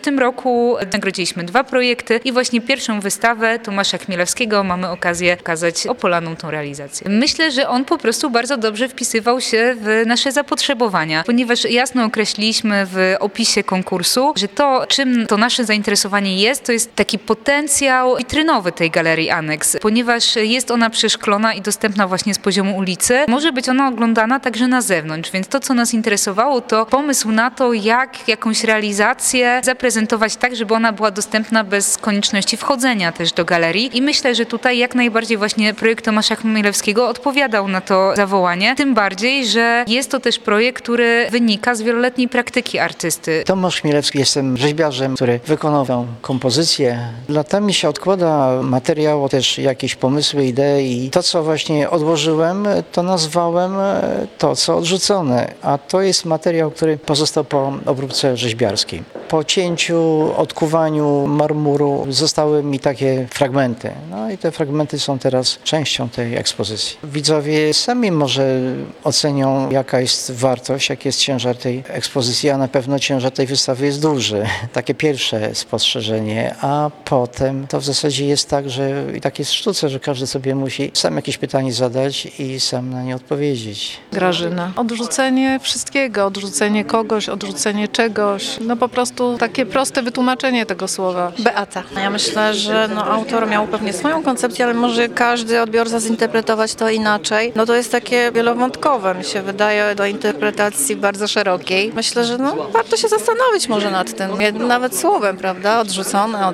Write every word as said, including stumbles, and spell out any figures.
tym roku nagrodziliśmy dwa projekty i właśnie pierwszą wystawę Tomasza Chmielewskiego mamy okazję pokazać Opolanom tą realizację. Myślę, że on po prostu bardzo dobrze wpisywał się w nasze zapotrzebowania, ponieważ jasno określiliśmy w opisie konkursu, że to, czym to nasze zainteresowanie jest, to jest taki potencjał witrynowy tej galerii Aneks, ponieważ jest ona przeszklona i dostępna właśnie z poziomu ulicy. Może być ona oglądana także na zewnątrz, więc to, co nas interesowało, to pomysł na to, jak jakąś realizację zaprezentować tak, żeby ona była dostępna bez konieczności wchodzenia też do galerii. I myślę, że tutaj jak najbardziej właśnie projekt Tomasza Chmielewskiego odpowiadał na to zawołanie, tym bardziej, że jest to też projekt, który wynika z wieloletniej praktyki artysty. Tomasz Chmielewski, jestem rzeźbiarzem, który wykonał kompozycję. Latami się odkłada materiał, też jakieś pomysły, idei i to, co właśnie odłożyłem, to nazwałem to, co odrzucone, a to jest materiał, który pozostał po obróbce rzeźbiarskiej. Po cięciu, odkuwaniu marmuru zostały mi takie fragmenty. No i te fragmenty są teraz częścią tej ekspozycji. Widzowie sami może ocenią, jaka jest wartość, jaki jest ciężar tej ekspozycji, a na pewno ciężar tej wystawy jest duży. Takie pierwsze spostrzeżenie, a potem to w zasadzie jest tak, że i tak jest w sztuce, że każdy sobie musi sam jakieś pytanie zadać i sam na nie odpowiedzieć. Grażyna. Odrzucenie wszystkiego, odrzucenie kogoś, odrzucenie czegoś. No po prostu takie proste wytłumaczenie tego słowa. Beata. Ja myślę, że no, autor miał pewnie swoją koncepcję, ale może każdy odbiorca zinterpretować to inaczej. No to jest takie wielowątkowe, mi się wydaje, do interpretacji bardzo szerokiej. Myślę, że no, warto się zastanowić może nad tym, nawet słowem, prawda, odrzucone,